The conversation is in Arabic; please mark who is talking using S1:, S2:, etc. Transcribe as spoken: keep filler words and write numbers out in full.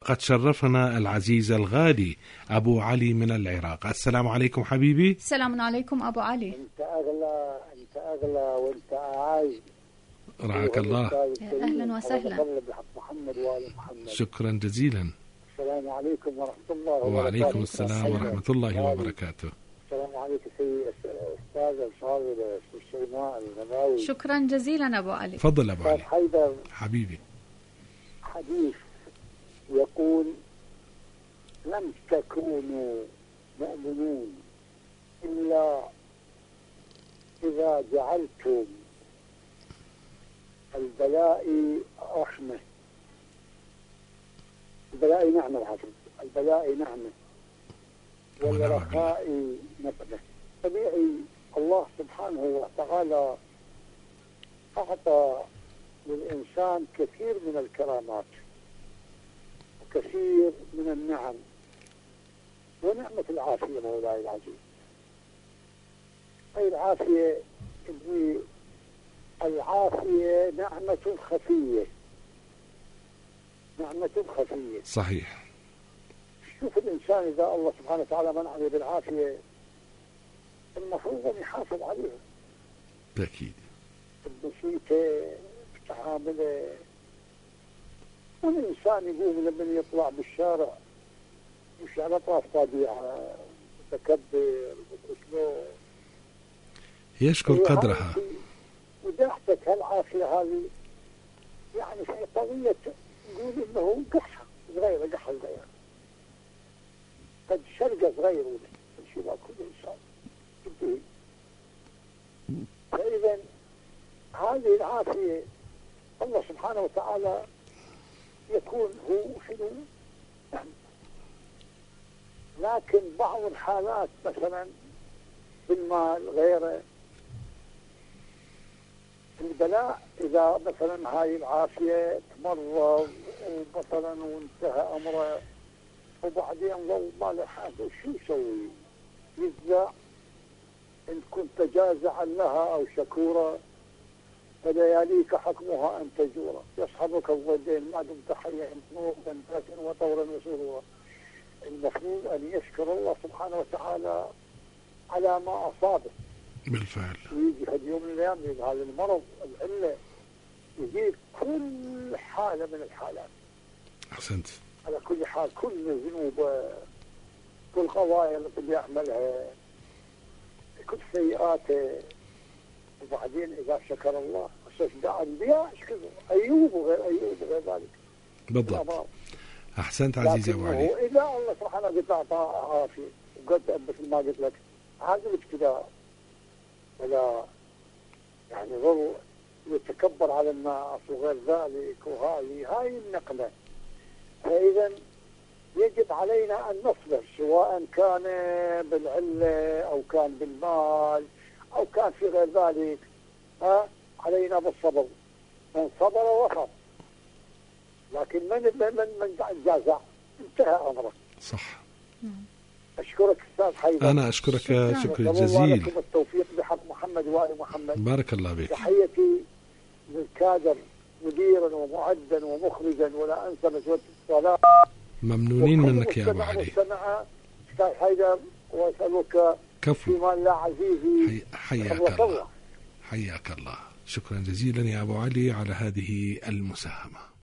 S1: وقد شرفنا العزيز الغالي أبو علي من العراق. السلام عليكم حبيبي.
S2: السلام عليكم أبو علي.
S3: أنت أغلى أنت أغلى وأنت أعز.
S1: رعاك الله.
S2: أهلا وسهلا.
S3: محمد وآل محمد.
S1: شكرا جزيلا.
S3: السلام عليكم ورحمة الله وبركاته.
S1: وعليكم السلام ورحمة الله وبركاته.
S3: السلام عليكم سيدي أستاذ الفاضل الشيماء الغناوي.
S2: شكرا جزيلا أبو علي.
S1: تفضل أبو علي.
S3: حيدر
S1: حبيبي.
S3: حديث يقول لم تكونوا مؤمنون إلا إذا جعلتم البلاء رحمة. البلاء نعمة الحسن البلاء نعمة والرخاء نقمة. طبيعي الله سبحانه وتعالى أعطى للإنسان كثير من الكرامات وكثير من النعم ونعمة العافية مولاي العزيز. أي العافية اللي العافية نعمة خفية نعمة خفية.
S1: صحيح.
S3: شوف الإنسان إذا الله سبحانه وتعالى منعه بالعافية المفروض أن يحافظ عليها.
S1: أكيد.
S3: بسيطة بتعامله. والإنسان يقوم لما يطلع بالشارع مش على طرف طبيعة متكبر وشلون
S1: يشكر قدرها.
S3: وداحتك هالعافية هذه يعني في قضية نقول إنه قحة صغيرة قحة صغيرة قد شرقة صغيرة شباب كل إنسان ينتهي. فإذا هذه العافية الله سبحانه وتعالى يكون هو شنو يعني. لكن بعض الحالات مثلا بالمال غيره البلاء إذا مثلا هاي العافية تمرض ومثلا وانتهى أمره وبعدين ظل ما له حاجة شو يسوي؟ يجزع إن كنت جازعا لها أو شكورا فلياليك حكمها أن تجورا يصحبك الضدين ما دمت حيا نوبا ذاكرا وطورا وسرورا. المفروض أن يشكر الله سبحانه وتعالى على ما أصابه.
S1: بالفعل.
S3: ويجي هذا يوم من الأيام هذا المرض العلة يجيب كل حالة من الحالات.
S1: أحسنت.
S3: على كل حال كل ذنوب كل قضايا التي بيعملها كل سيئاته. وبعدين إذا شكر الله استشجع الأنبياء يشكروا أيوب وغير أيوب وغير ذلك.
S1: بالضبط. أحسنت عزيزي أبو علي.
S3: إذا الله سبحانه قد أعطى عافية وقد مثل ما قلت لك هذا الابتلاء ولا يعني ظل يتكبر على الناس وغير ذلك وهذه هاي النقلة. فإذا يجب علينا أن نصبر سواء كان بالعلة أو كان بالمال أو كان في غير ذلك. ها علينا بالصبر. من صبر وخف. لكن من من من جازع انتهى أمره.
S1: صح.
S3: أشكرك أستاذ حيدر.
S1: أنا أشكرك شكر جزيل.
S3: الله لكم التوفيق بحق محمد وآل محمد.
S1: بارك الله بك.
S3: تحيتي للكادر مديرا ومعدا ومخرجا ولا أنسى مسؤولية الصلاة.
S1: ممنونين منك يا أبو علي.
S3: مستمع أستاذ حيدر وأسألك
S1: كفو.
S3: فيما لا عزيزي.
S1: حياك الله. حياك الله. شكرا جزيلا يا أبو علي على هذه المساهمة.